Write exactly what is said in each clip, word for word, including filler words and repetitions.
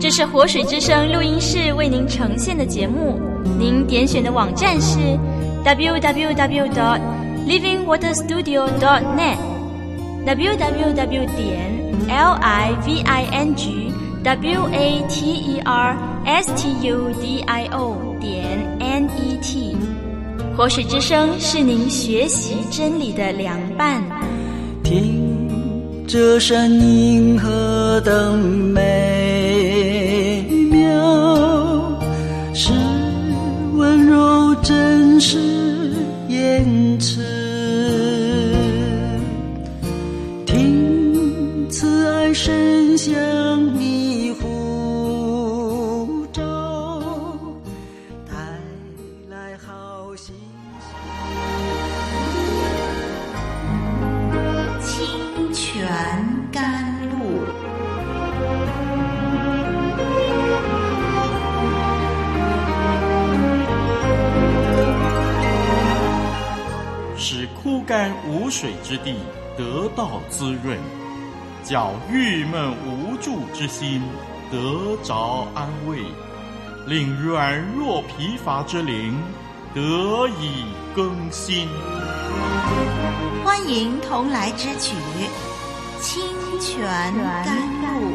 这是活水之声录音室为您呈现的节目，您点选的网站是 double-u double-u double-u 点 living water studio 点 net double-u double-u double-u 点 living water studio 点 net。活水之声是您学习真理的良伴。 听这声音何等美妙，是温柔真实言辞，听慈爱声响你呼召，带来好心清泉甘露。 使枯干无水之地得到滋润，叫郁闷无助之心得着安慰，令软弱疲乏之灵得以更新。 欢迎同来之曲《清泉甘露》。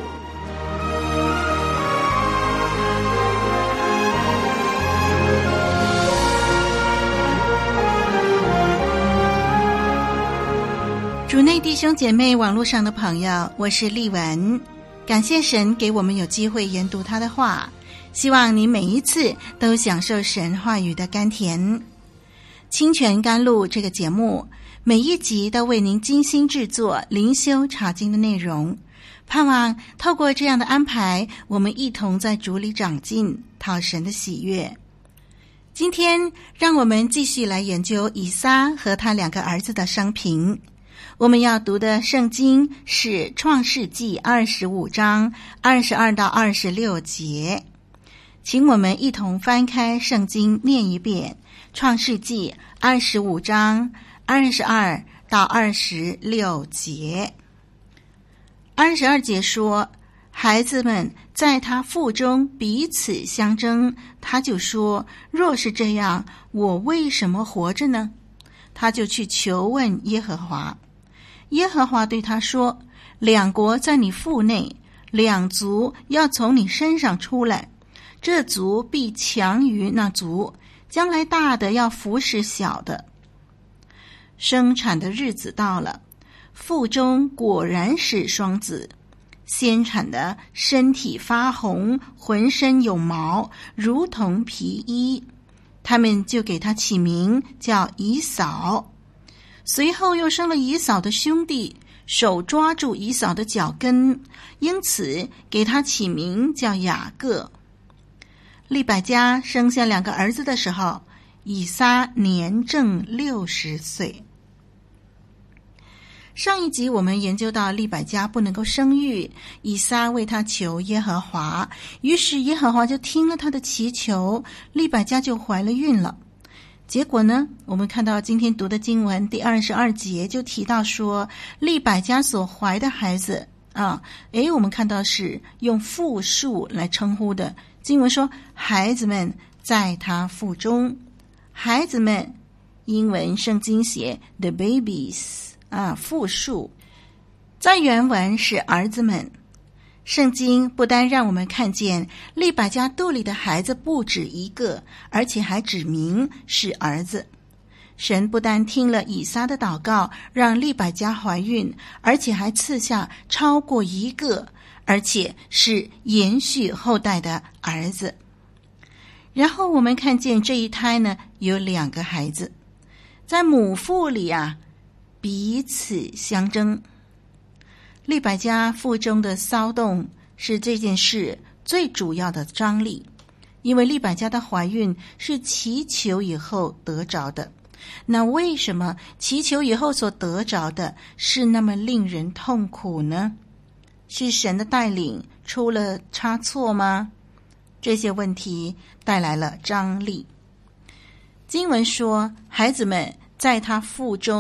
主内弟兄姐妹，网络上的朋友，我是丽文，感谢神给我们有机会研读他的话，希望你每一次都享受神话语的甘甜。清泉甘露这个节目每一集都为您精心制作灵修查经的内容，盼望透过这样的安排，我们一同在主里长进，讨神的喜悦。今天让我们继续来研究以撒和他两个儿子的生平。我们要读的圣经是创世纪二十五章二十二到二十六节，请我们一同翻开圣经念一遍。创世纪二十五章二十二到二十六节。二十二节说，孩子们在他腹中彼此相争，他就说，若是这样，我为什么活着呢？他就去求问耶和华。耶和华对他说，两国在你腹内，两族要从你身上出来，这族必强于那族，将来大的要服侍小的。生产的日子到了，腹中果然是双子，先产的身体发红，浑身有毛，如同皮衣，他们就给他起名叫以扫。随后又生了以扫的兄弟，手抓住以扫的脚跟，因此给他起名叫雅各。利百加生下两个儿子的时候，以撒年正六十岁。上一集我们研究到利百加不能够生育，以撒为他求耶和华，于是耶和华就听了他的祈求，利百加就怀了孕了。结果呢，我们看到今天读的经文第二十二节就提到说，利百加所怀的孩子啊，诶，我们看到是用复数来称呼的。经文说，孩子们在他腹中，孩子们，英文圣经写 the babies 啊，复数，在原文是儿子们。圣经不单让我们看见利百加肚里的孩子不止一个，而且还指明是儿子。神不单听了以撒的祷告，让利百加怀孕，而且还赐下超过一个，而且是延续后代的儿子。然后我们看见这一胎呢，有两个孩子，在母腹里啊，彼此相争。利百加腹中的骚动是这件事最主要的张力，因为利百加的怀孕是祈求以后得着的。那为什么祈求以后所得着的是那么令人痛苦呢？是神的带领出了差错吗？这些问题带来了张力。经文说，孩子们在他腹中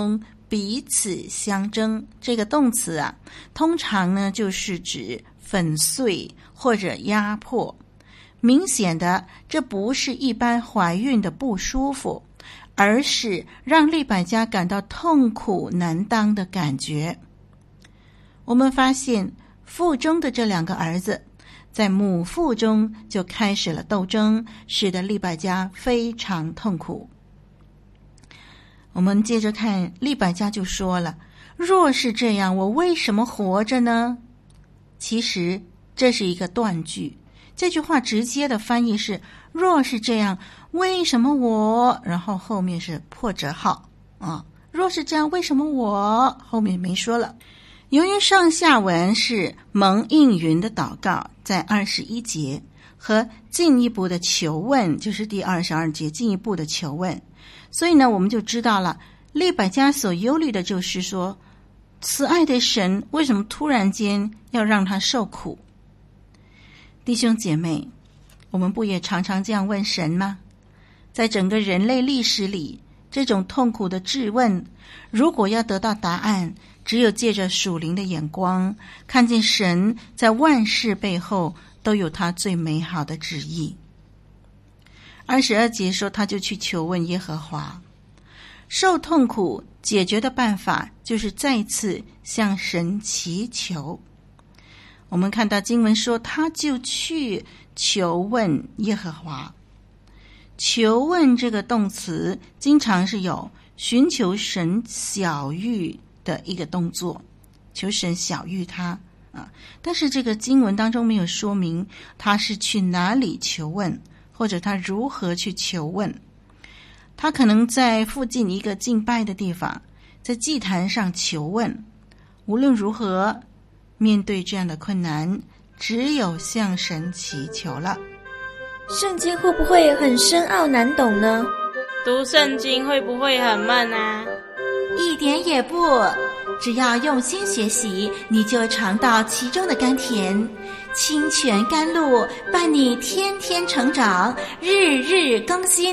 彼此相争。这个动词啊，通常呢就是指粉碎或者压迫。明显的，这不是一般怀孕的不舒服，而是让利百加感到痛苦难当的感觉。我们发现腹中的这两个儿子在母腹中就开始了斗争，使得利百加非常痛苦。我们接着看，利百加就说了，若是这样，我为什么活着呢？其实这是一个断句，这句话直接的翻译是，若是这样，为什么我，然后后面是破折号啊，若是这样，为什么我，后面没说了。由于上下文是蒙应允的祷告，在二十一节，和进一步的求问，就是第二十二节进一步的求问，所以呢，我们就知道了，利百加所忧虑的就是说，慈爱的神为什么突然间要让他受苦？弟兄姐妹，我们不也常常这样问神吗？在整个人类历史里，这种痛苦的质问，如果要得到答案，只有借着属灵的眼光，看见神在万事背后都有他最美好的旨意。二十二节说，他就去求问耶和华。受痛苦解决的办法就是再次向神祈求。我们看到经文说，他就去求问耶和华。求问这个动词经常是有寻求神晓谕的一个动作，求神晓谕他啊。但是这个经文当中没有说明他是去哪里求问，或者他如何去求问。他可能在附近一个敬拜的地方，在祭坛上求问。无论如何，面对这样的困难，只有向神祈求了。 圣经会不会很深奥难懂呢？ 读圣经会不会很闷啊？ 一点也不，只要用心学习，你就尝到其中的甘甜。清泉甘露伴你天天成长，日日更新。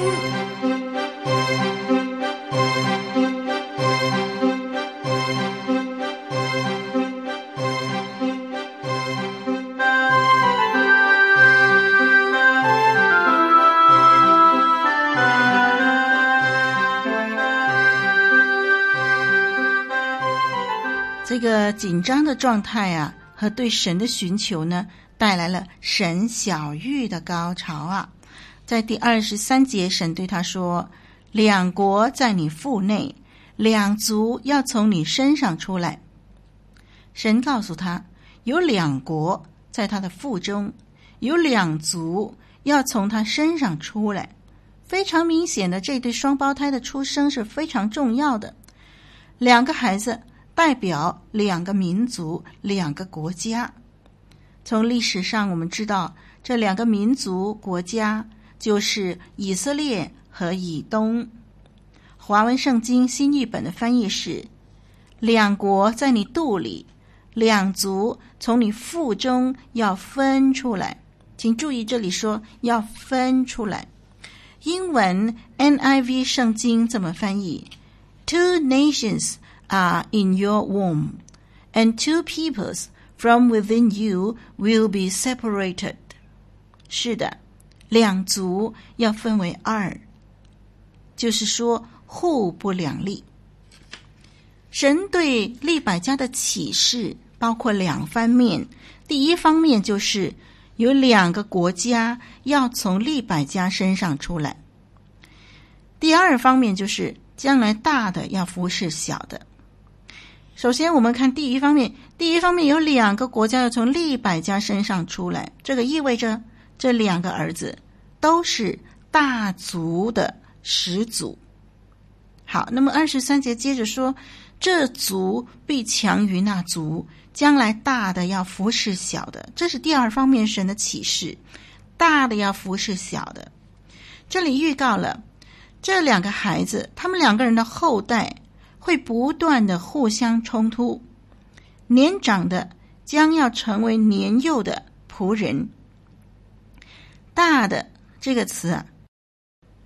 这个紧张的状态啊，和对神的寻求呢，带来了神晓谕的高潮啊。在第二十三节，神对他说，两国在你腹内，两族要从你身上出来。神告诉他，有两国在他的腹中，有两族要从他身上出来。非常明显的，这对双胞胎的出生是非常重要的。两个孩子代表两个民族，两个国家。从历史上我们知道，这两个民族国家就是以色列和以东。华文圣经新译本的翻译是，两国在你肚里，两族从你腹中要分出来。请注意这里说要分出来。英文 N I V 圣经这么翻译， Two nations are in your womb, and two peoples from within you will be separated. 是的，两族要分为二，就是说互不两立。神对利百加的启示包括两方面，第一方面就是有两个国家要从利百加身上出来，第二方面就是将来大的要服侍小的。首先我们看第一方面，第一方面有两个国家要从利百加身上出来，这个意味着这两个儿子都是大族的始祖。好，那么二十三节接着说，这族必强于那族，将来大的要服侍小的。这是第二方面神的启示，大的要服侍小的。这里预告了这两个孩子，他们两个人的后代会不断的互相冲突，年长的将要成为年幼的仆人。大的这个词啊，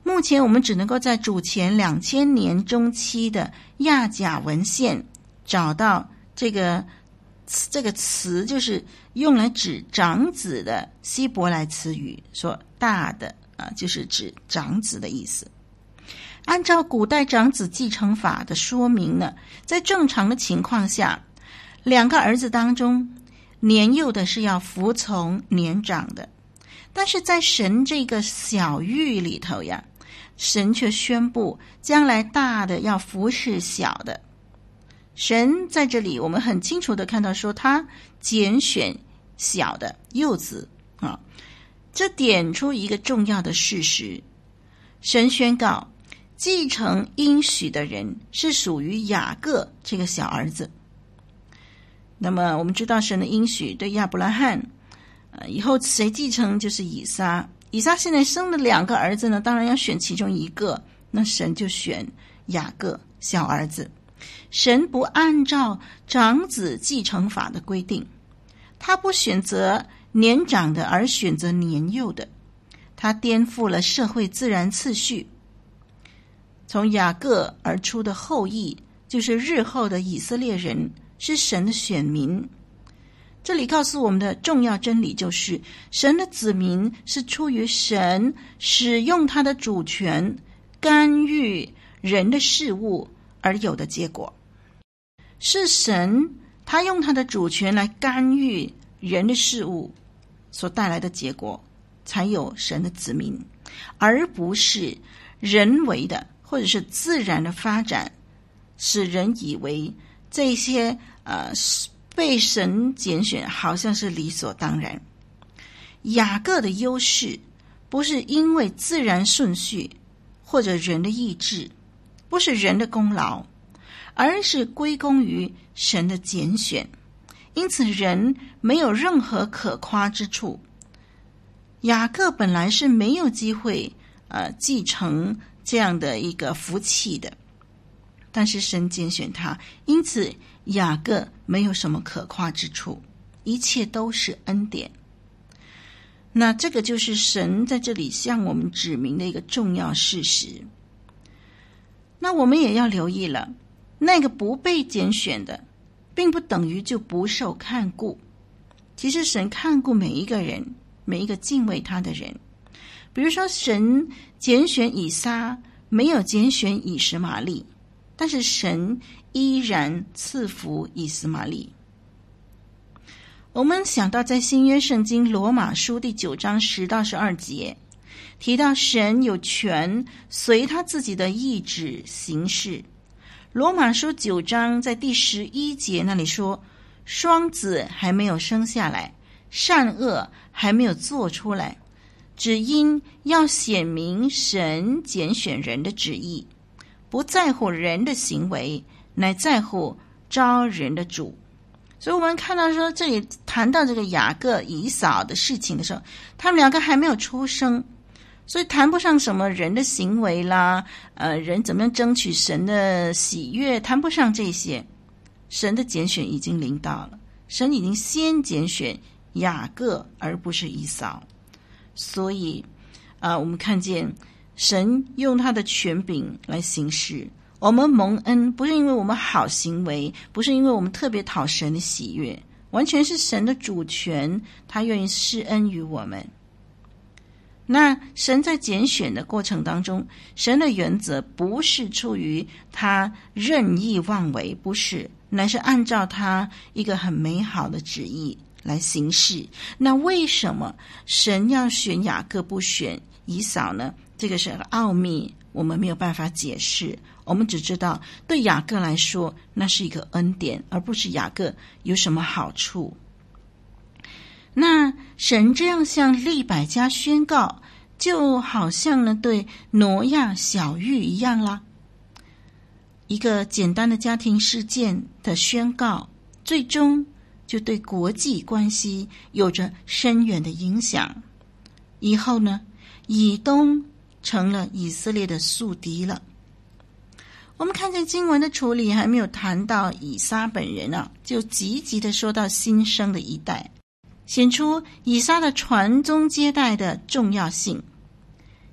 目前我们只能够在主前两千年中期的亚甲文献找到这个这个词，就是用来指长子的希伯来词语，说大的啊，就是指长子的意思。按照古代长子继承法的说明呢，在正常的情况下，两个儿子当中，年幼的是要服从年长的。但是在神这个小谕里头呀，神却宣布将来大的要服侍小的。神在这里我们很清楚的看到说，他拣选小的幼子啊，这点出一个重要的事实。神宣告继承应许的人是属于雅各这个小儿子。那么我们知道神的应许对亚伯拉罕呃，以后谁继承就是以撒。以撒现在生了两个儿子呢，当然要选其中一个，那神就选雅各小儿子。神不按照长子继承法的规定，他不选择年长的而选择年幼的，他颠覆了社会自然次序。从雅各而出的后裔就是日后的以色列人，是神的选民。这里告诉我们的重要真理就是，神的子民是出于神使用他的主权干预人的事物而有的结果，是神他用他的主权来干预人的事物所带来的结果，才有神的子民，而不是人为的或者是自然的发展使人以为这些呃被神拣选好像是理所当然。雅各的优势不是因为自然顺序或者人的意志，不是人的功劳，而是归功于神的拣选，因此人没有任何可夸之处。雅各本来是没有机会呃继承这样的一个福气的，但是神拣选他，因此雅各没有什么可夸之处，一切都是恩典。那这个就是神在这里向我们指明的一个重要事实。那我们也要留意了，那个不被拣选的并不等于就不受看顾，其实神看顾每一个人，每一个敬畏他的人。比如说神拣选以撒，没有拣选以实玛利，但是神依然赐福以实玛利。我们想到在新约圣经罗马书第九章十到十二节提到神有权随他自己的意志行事。罗马书九章在第十一节那里说，双子还没有生下来，善恶还没有做出来，只因要显明神拣选人的旨意，不在乎人的行为，乃在乎招人的主。所以我们看到说，这里谈到这个雅各以扫的事情的时候，他们两个还没有出生，所以谈不上什么人的行为啦，呃，人怎么样争取神的喜悦，谈不上这些。神的拣选已经临到了，神已经先拣选雅各而不是以扫。所以呃，我们看见神用他的权柄来行事。我们蒙恩不是因为我们好行为，不是因为我们特别讨神的喜悦，完全是神的主权，他愿意施恩于我们。那神在拣选的过程当中，神的原则不是出于他任意妄为，不是，乃是按照他一个很美好的旨意来行事。那为什么神要选雅各不选以扫呢？这个是个奥秘，我们没有办法解释。我们只知道对雅各来说那是一个恩典，而不是雅各有什么好处。那神这样向利百加宣告，就好像呢对挪亚小玉一样啦。一个简单的家庭事件的宣告，最终就对国际关系有着深远的影响。以后呢，以东成了以色列的宿敌了。我们看见经文的处理还没有谈到以撒本人啊，就积极的说到新生的一代，显出以撒的传宗接代的重要性。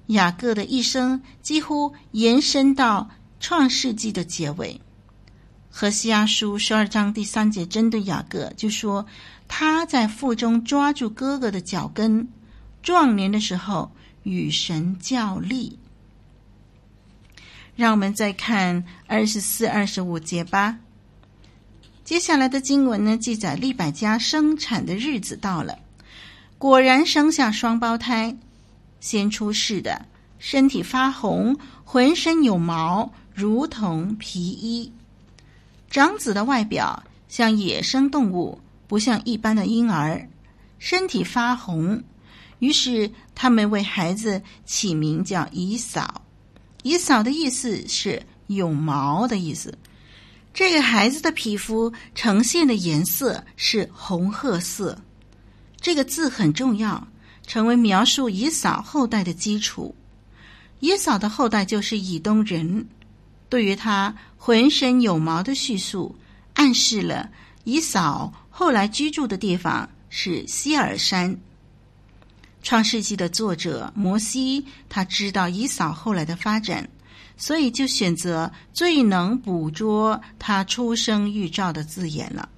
雅各的一生几乎延伸到创世纪的结尾。何西阿书十二章第三节针对雅各就说，他在腹中抓住哥哥的脚跟，壮年的时候与神较力。让我们再看二十四、二十五节吧。接下来的经文呢，记载利百加生产的日子到了，果然生下双胞胎，先出世的身体发红，浑身有毛，如同皮衣。长子的外表像野生动物，不像一般的婴儿，身体发红，于是他们为孩子起名叫以扫。以扫的意思是有毛的意思。这个孩子的皮肤呈现的颜色是红褐色，这个字很重要，成为描述以扫后代的基础。以扫的后代就是以东人，对于他浑身有毛的叙述，暗示了以扫后来居住的地方是西尔山。创世纪的作者摩西，他知道以扫后来的发展，所以就选择最能捕捉他出生预兆的字眼了。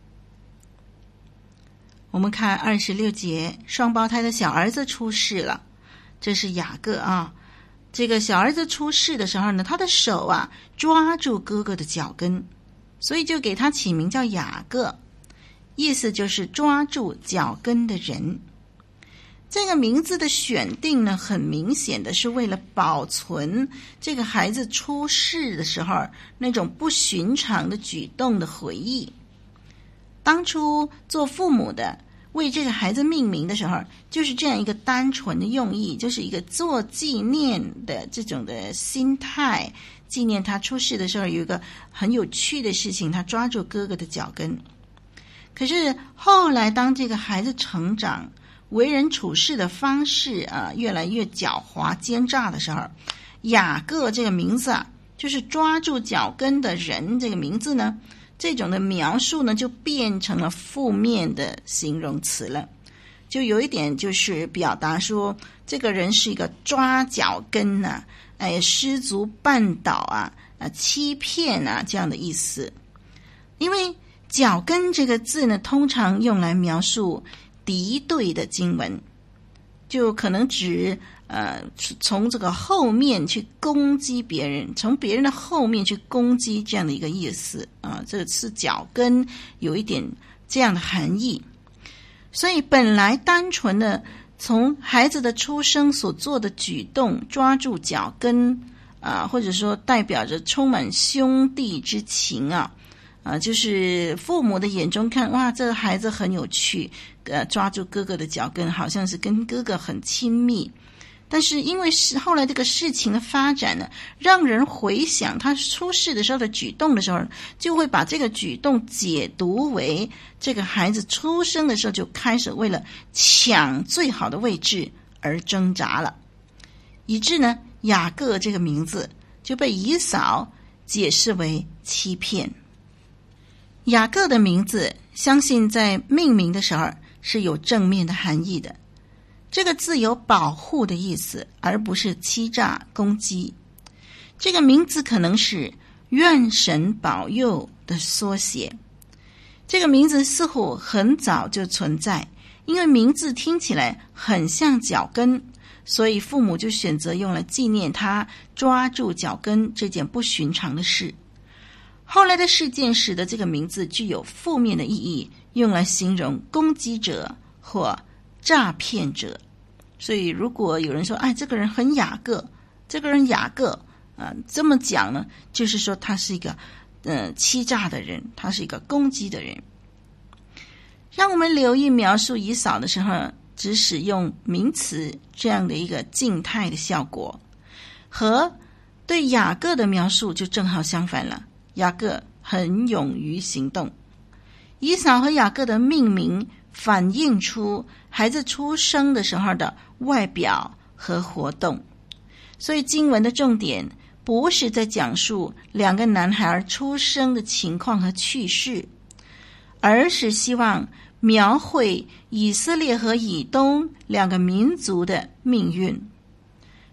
我们看二十六节，双胞胎的小儿子出世了，这是雅各啊。这个小儿子出世的时候呢，他的手啊抓住哥哥的脚跟，所以就给他起名叫雅各，意思就是抓住脚跟的人。这个名字的选定呢，很明显的是为了保存这个孩子出世的时候那种不寻常的举动的回忆。当初做父母的为这个孩子命名的时候，就是这样一个单纯的用意，就是一个做纪念的这种的心态，纪念他出世的时候有一个很有趣的事情，他抓住哥哥的脚跟。可是后来当这个孩子成长，为人处事的方式啊越来越狡猾奸诈的时候，雅各这个名字啊，就是抓住脚跟的人这个名字呢，这种的描述呢就变成了负面的形容词了，就有一点就是表达说这个人是一个抓脚跟啊，哎，失足绊倒啊，啊，欺骗啊这样的意思。因为脚跟这个字呢，通常用来描述敌对的经文，就可能指呃从这个后面去攻击别人，从别人的后面去攻击这样的一个意思啊，这是脚跟有一点这样的含义。所以本来单纯的从孩子的出生所做的举动抓住脚跟啊，或者说代表着充满兄弟之情啊。啊，就是父母的眼中看，哇，这个孩子很有趣，呃，抓住哥哥的脚跟，好像是跟哥哥很亲密。但是因为是后来这个事情的发展呢，让人回想他出世的时候的举动的时候，就会把这个举动解读为这个孩子出生的时候就开始为了抢最好的位置而挣扎了，以致呢，雅各这个名字就被以扫解释为欺骗。雅各的名字相信在命名的时候是有正面的含义的，这个字有保护的意思，而不是欺诈攻击。这个名字可能是愿神保佑的缩写。这个名字似乎很早就存在，因为名字听起来很像脚跟，所以父母就选择用来纪念他抓住脚跟这件不寻常的事。后来的事件使得这个名字具有负面的意义，用来形容攻击者或诈骗者。所以如果有人说，哎，这个人很雅各，这个人雅各啊、呃，这么讲呢，就是说他是一个呃欺诈的人，他是一个攻击的人。让我们留意描述以扫的时候，只使用名词这样的一个静态的效果，和对雅各的描述就正好相反了。雅各很勇于行动，以扫和雅各的命名反映出孩子出生的时候的外表和活动，所以经文的重点不是在讲述两个男孩出生的情况和趣事，而是希望描绘以色列和以东两个民族的命运。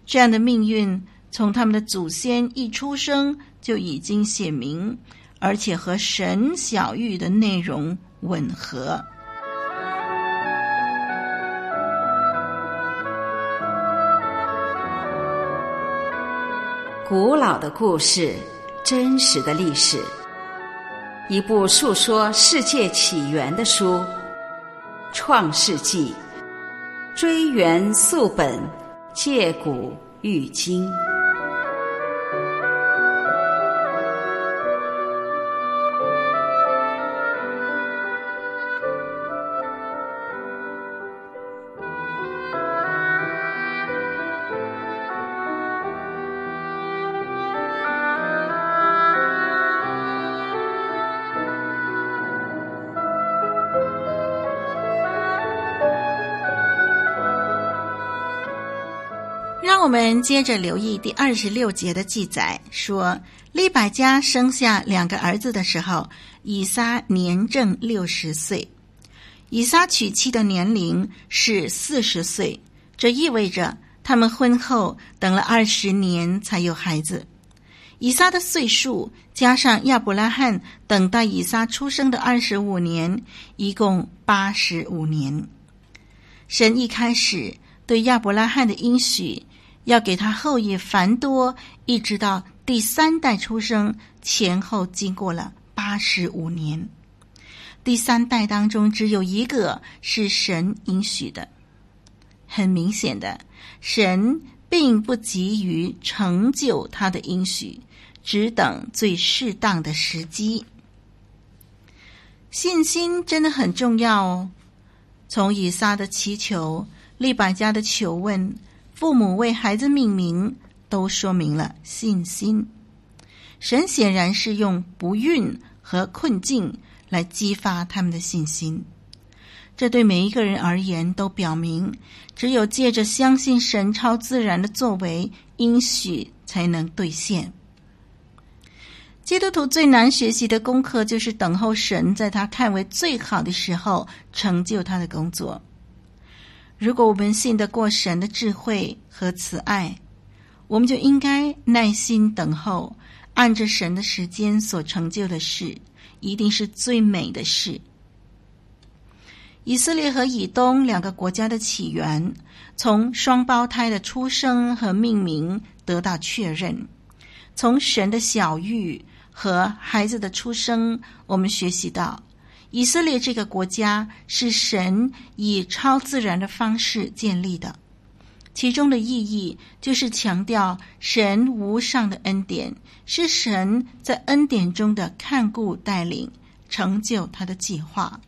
这样的命运从他们的祖先一出生就已经显明，而且和神晓谕的内容吻合。 古老的故事，真实的历史，一部述说世界起源的书，《创世纪》，追源溯本，借古喻今。 让我们接着留意第二十六节的记载，说利百加生下两个儿子的时候，以撒年正六十岁。以撒娶妻的年龄是四十岁，这意味着他们婚后等了二十年才有孩子。以撒的岁数加上亚伯拉罕等待以撒出生的二十五年，一共八十五年。神一开始对亚伯拉罕的应许，要给他后裔繁多，一直到第三代出生，前后经过了八十五年。第三代当中只有一个是神应许的。很明显的，神并不急于成就他的应许，只等最适当的时机。信心真的很重要哦。从以撒的祈求，利百加的求问，父母为孩子命名，都说明了信心。神显然是用不孕和困境来激发他们的信心。这对每一个人而言都表明，只有借着相信神超自然的作为，应许才能兑现。基督徒最难学习的功课，就是等候神在他看为最好的时候成就他的工作。如果我们信得过神的智慧和慈爱，我们就应该耐心等候，按着神的时间所成就的事，一定是最美的事。以色列和以东两个国家的起源，从双胞胎的出生和命名得到确认。从神的晓谕和孩子的出生，我们学习到以色列这个国家是神以超自然的方式建立的，其中的意义就是强调神无上的恩典，是神在恩典中的看顾带领，成就他的计划。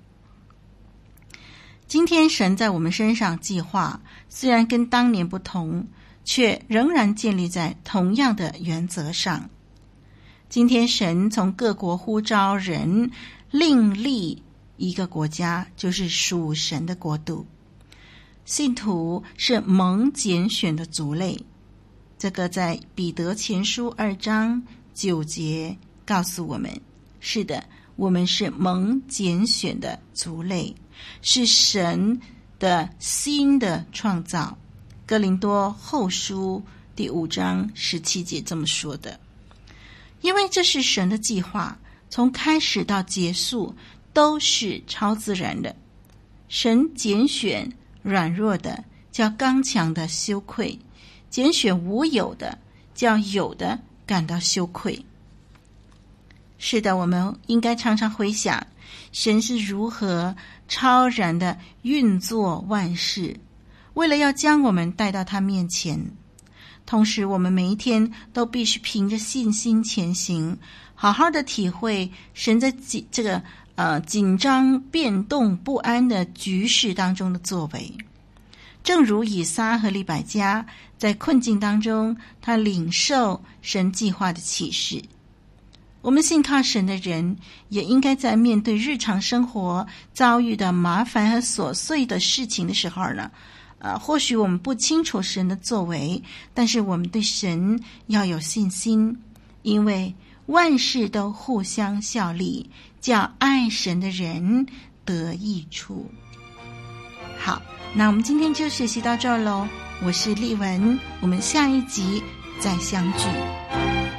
今天神在我们身上计划虽然跟当年不同，却仍然建立在同样的原则上。今天神从各国呼召人，另立一个国家，就是属神的国度。信徒是蒙拣选的族类，这个在彼得前书二章九节告诉我们，是的，我们是蒙拣选的族类，是神的新的创造。哥林多后书第五章十七节这么说的。因为这是神的计划，从开始到结束都是超自然的。神拣选软弱的，叫刚强的羞愧；拣选无有的，叫有的感到羞愧。是的，我们应该常常回想神是如何超然的运作万事，为了要将我们带到他面前。同时我们每一天都必须凭着信心前行，好好的体会神在这个呃紧张变动不安的局势当中的作为。正如以撒和利百加在困境当中，他领受神计划的启示。我们信靠神的人，也应该在面对日常生活遭遇的麻烦和琐碎的事情的时候呢，呃，或许我们不清楚神的作为，但是我们对神要有信心，因为万事都互相效力，叫爱神的人得益处。 好，那我们今天就学习到这儿咯。我是丽文，我们下一集再相聚。